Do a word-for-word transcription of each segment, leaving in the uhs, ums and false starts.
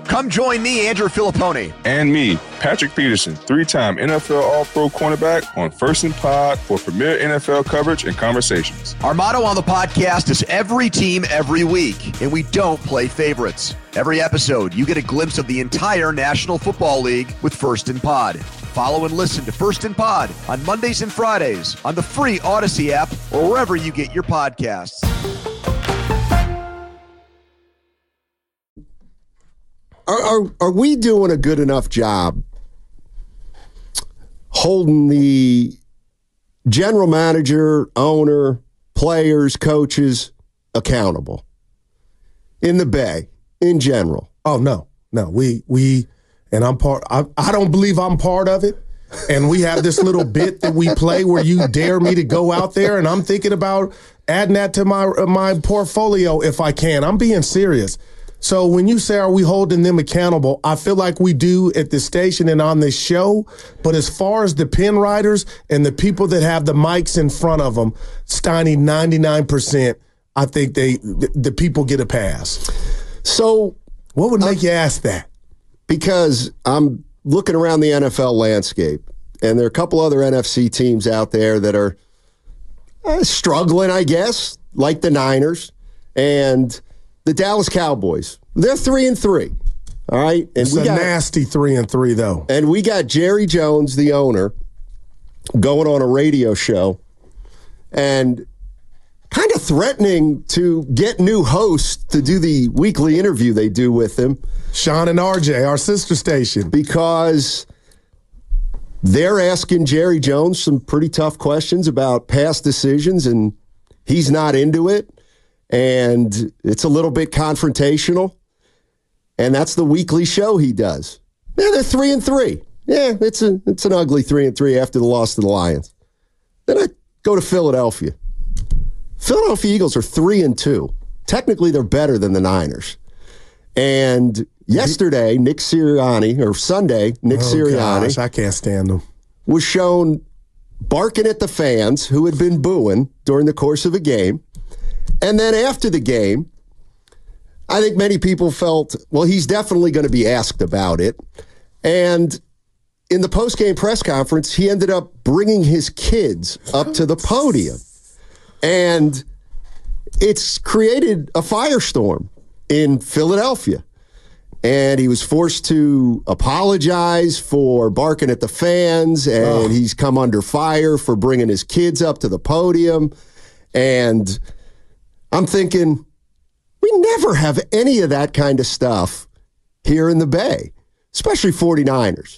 Come join me, Andrew Filipponi. And me, Patrick Peterson, three-time N F L All-Pro cornerback on First and Pod for premier N F L coverage and conversations. Our motto on the podcast is every team, every week, and we don't play favorites. Every episode, you get a glimpse of the entire National Football League with First and Pod. Follow and listen to First and Pod on Mondays and Fridays on the free Odyssey app or wherever you get your podcasts. Are, are are we doing a good enough job holding the general manager, owner, players, coaches accountable in the Bay in general? Oh, no, no. We, we and I'm part, I, I don't believe I'm part of it. And we have this little bit that we play where you dare me to go out there, and I'm thinking about adding that to my my portfolio if I can. I'm being serious. So when you say, are we holding them accountable, I feel like we do at the station and on this show. But as far as the pen writers and the people that have the mics in front of them, Steiny, ninety-nine percent, I think they the, the people get a pass. So what would make uh, you ask that? Because I'm looking around the N F L landscape, and there are a couple other N F C teams out there that are uh, struggling, I guess, like the Niners and the Dallas Cowboys. They're three and three. All right. And it's we a got, nasty three and three, though. And we got Jerry Jones, the owner, going on a radio show and kind of threatening to get new hosts to do the weekly interview they do with him. Sean and R J, our sister station. Because they're asking Jerry Jones some pretty tough questions about past decisions, and he's not into it. And it's a little bit confrontational. And that's the weekly show he does. Yeah, they're three and three. Yeah, it's a it's an ugly three and three after the loss to the Lions. Then I go to Philadelphia. Philadelphia Eagles are three and two. Technically, they're better than the Niners. And yesterday, Nick Sirianni, or Sunday, Nick oh, Sirianni, gosh, I can't stand him, was shown barking at the fans who had been booing during the course of a game. And then after the game, I think many people felt, well, he's definitely going to be asked about it. And in the post-game press conference, he ended up bringing his kids up to the podium. And it's created a firestorm in Philadelphia. And he was forced to apologize for barking at the fans, and oh. he's come under fire for bringing his kids up to the podium. And I'm thinking, we never have any of that kind of stuff here in the Bay, especially 49ers.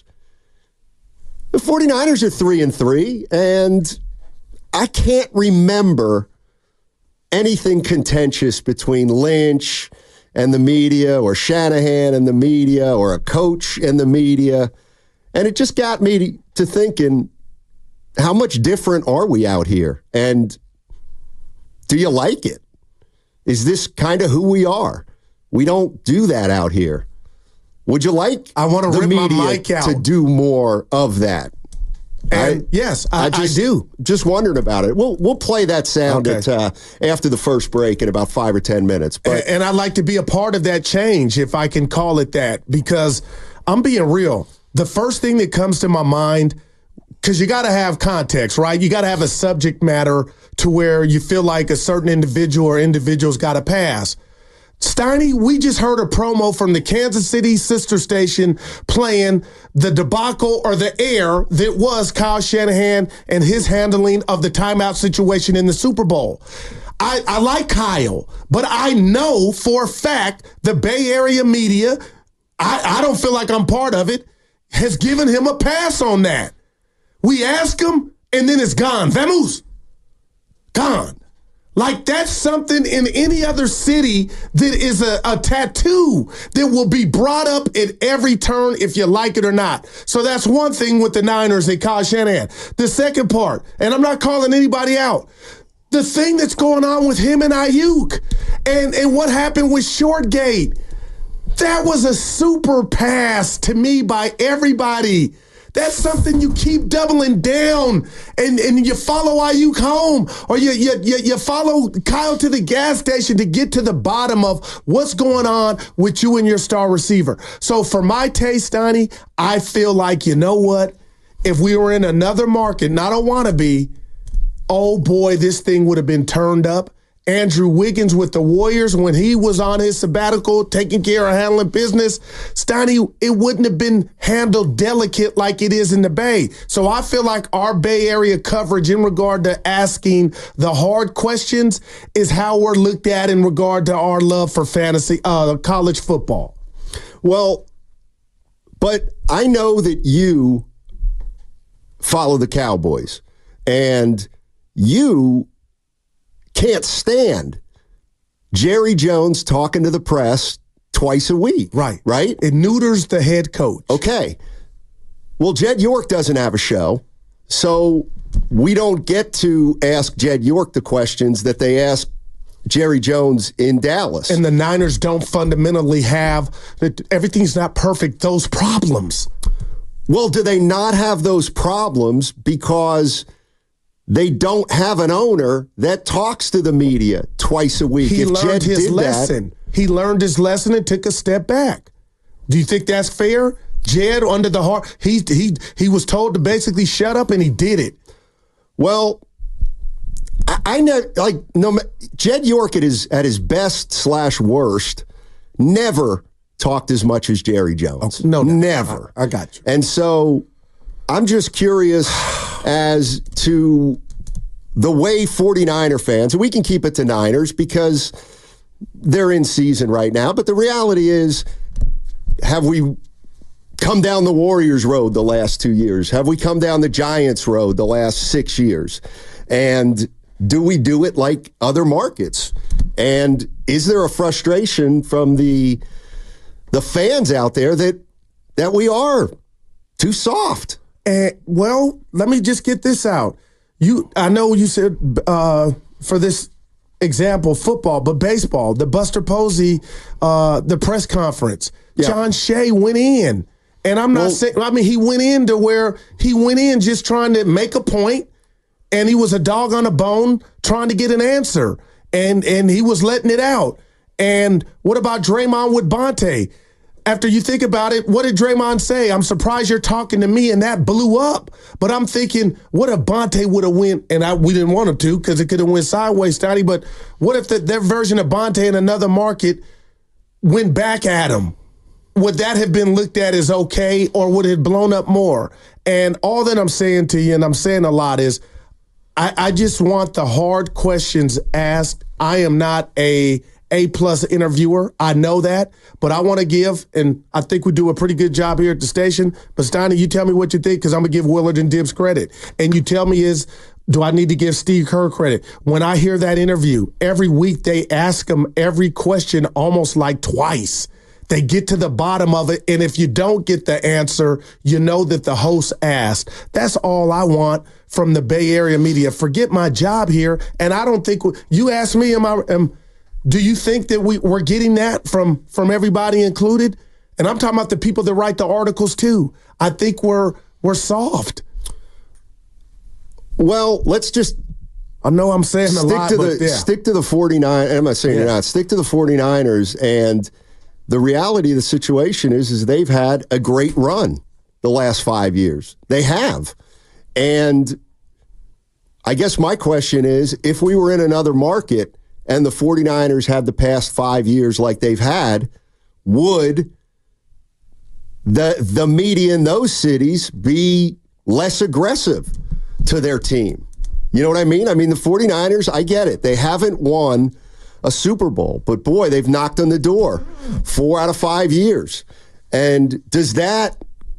The 49ers are three and three, and I can't remember anything contentious between Lynch and the media, or Shanahan and the media, or a coach and the media. And it just got me to, to thinking, how much different are we out here? And do you like it? Is this kind of who we are? We don't do that out here. Would you like I want to the rip media my mic out. to do more of that? And I, yes, I, I just I do. Just wondering about it. We'll we'll play that sound okay. at uh, after the first break in about five or ten minutes. But and, and I'd like to be a part of that change, if I can call it that, because I'm being real. The first thing that comes to my mind, because you got to have context, right? You got to have a subject matter to where you feel like a certain individual or individuals got to pass. Steiny, we just heard a promo from the Kansas City sister station playing the debacle or the air that was Kyle Shanahan and his handling of the timeout situation in the Super Bowl. I, I like Kyle, but I know for a fact the Bay Area media, I, I don't feel like I'm part of it, has given him a pass on that. We ask him, and then it's gone. Vamos. Gone. Like that's something in any other city that is a, a tattoo that will be brought up at every turn if you like it or not. So that's one thing with the Niners and Kyle Shanahan. The second part, and I'm not calling anybody out, the thing that's going on with him and Ayuk and, and what happened with Shortgate, that was a super pass to me by everybody. That's something you keep doubling down, and, and you follow Ayuk home, or you, you you you follow Kyle to the gas station to get to the bottom of what's going on with you and your star receiver. So for my taste, Donnie, I feel like, you know what? If we were in another market, not a wannabe, oh boy, this thing would have been turned up. Andrew Wiggins with the Warriors when he was on his sabbatical, taking care of handling business, Steiny, it wouldn't have been handled delicate like it is in the Bay. So I feel like our Bay Area coverage in regard to asking the hard questions is how we're looked at in regard to our love for fantasy, uh, college football. Well, but I know that you follow the Cowboys, and you can't stand Jerry Jones talking to the press twice a week. Right. Right? It neuters the head coach. Okay. Well, Jed York doesn't have a show, so we don't get to ask Jed York the questions that they ask Jerry Jones in Dallas. And the Niners don't fundamentally have, that everything's not perfect, those problems. Well, do they not have those problems because they don't have an owner that talks to the media twice a week? He if learned Jed his did lesson. That, he learned his lesson and took a step back. Do you think that's fair? Jed, under the heart, he he he was told to basically shut up, and he did it. Well, I, I know, like, no, Jed York at his at his best slash worst never talked as much as Jerry Jones. Oh, no, no, never. I, I got you. And so I'm just curious as to the way 49er fans, and we can keep it to Niners because they're in season right now, but the reality is, have we come down the Warriors road the last two years? Have we come down the Giants road the last six years? And do we do it like other markets? And is there a frustration from the the fans out there that that we are too soft? And, well, let me just get this out. You, I know you said uh, for this example, football, but baseball, the Buster Posey, uh, the press conference, yeah. John Shea went in. And I'm not well, saying, I mean, he went in to where he went in just trying to make a point, and he was a dog on a bone trying to get an answer, and and he was letting it out. And what about Draymond with Bonte? After you think about it, what did Draymond say? I'm surprised you're talking to me, and that blew up. But I'm thinking, what if Bonte would have went, and I, we didn't want him to because it could have went sideways, Stotty, but what if the, their version of Bonte in another market went back at him? Would that have been looked at as okay, or would it have blown up more? And all that I'm saying to you, and I'm saying a lot, is I, I just want the hard questions asked. I am not a A-plus interviewer. I know that. But I want to give, and I think we do a pretty good job here at the station. But Steiny, you tell me what you think, because I'm going to give Willard and Dibbs credit. And you tell me is, do I need to give Steve Kerr credit? When I hear that interview, every week they ask him every question almost like twice. They get to the bottom of it, and if you don't get the answer, you know that the host asked. That's all I want from the Bay Area media. Forget my job here, and I don't think – you asked me, am I am, do you think that we, we're getting that from, from everybody included? And I'm talking about the people that write the articles too. I think we're we're soft. Well, let's just – I know I'm saying a lot, to the, but yeah. Stick to the 49 – I'm not saying yeah. you're not. Stick to the 49ers, and – the reality of the situation is, is they've had a great run the last five years. They have. And I guess my question is, if we were in another market and the 49ers had the past five years like they've had, would the the media in those cities be less aggressive to their team? You know what I mean? I mean, the 49ers, I get it. They haven't won a Super Bowl, but boy, they've knocked on the door four out of five years. And does that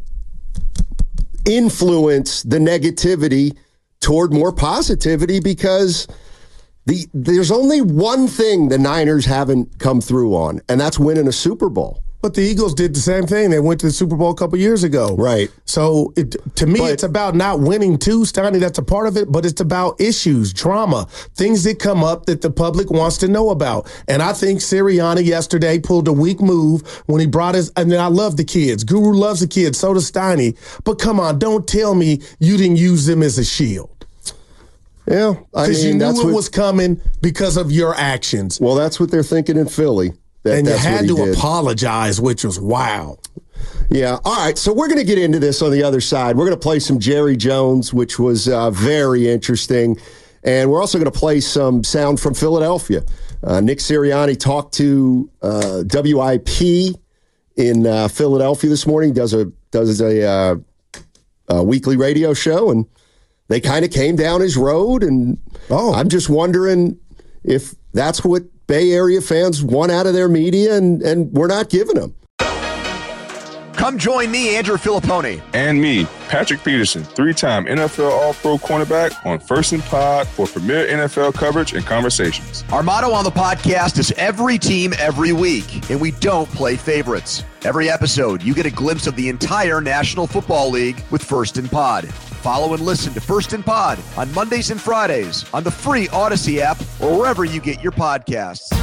influence the negativity toward more positivity? Because the there's only one thing the Niners haven't come through on, and that's winning a Super Bowl. But the Eagles did the same thing. They went to the Super Bowl a couple years ago. Right. So it, to me, But- it's about not winning too, Steiny. That's a part of it. But it's about issues, drama, things that come up that the public wants to know about. And I think Sirianni yesterday pulled a weak move when he brought his, and I love the kids. Guru loves the kids. So does Steiny. But come on, don't tell me you didn't use them as a shield. Yeah. I Because mean, you knew that's it what, was coming because of your actions. well, that's what they're thinking in Philly. That, And you that's what had he to did. apologize, which was wow. Yeah. All right. So we're going to get into this on the other side. We're going to play some Jerry Jones, which was uh, very interesting. And we're also going to play some sound from Philadelphia. Uh, Nick Sirianni talked to uh, W I P in uh, Philadelphia this morning. Does a does a, uh, a weekly radio show, and they kind of came down his road. And Oh. I'm just wondering if that's what Bay Area fans want out of their media, and, and we're not giving them. Come join me, Andrew Filippone. And me, Patrick Peterson, three-time N F L All-Pro cornerback on First and Pod for premier N F L coverage and conversations. Our motto on the podcast is every team, every week, and we don't play favorites. Every episode, you get a glimpse of the entire National Football League with First and Pod. Follow and listen to First and Pod on Mondays and Fridays on the free Odyssey app or wherever you get your podcasts.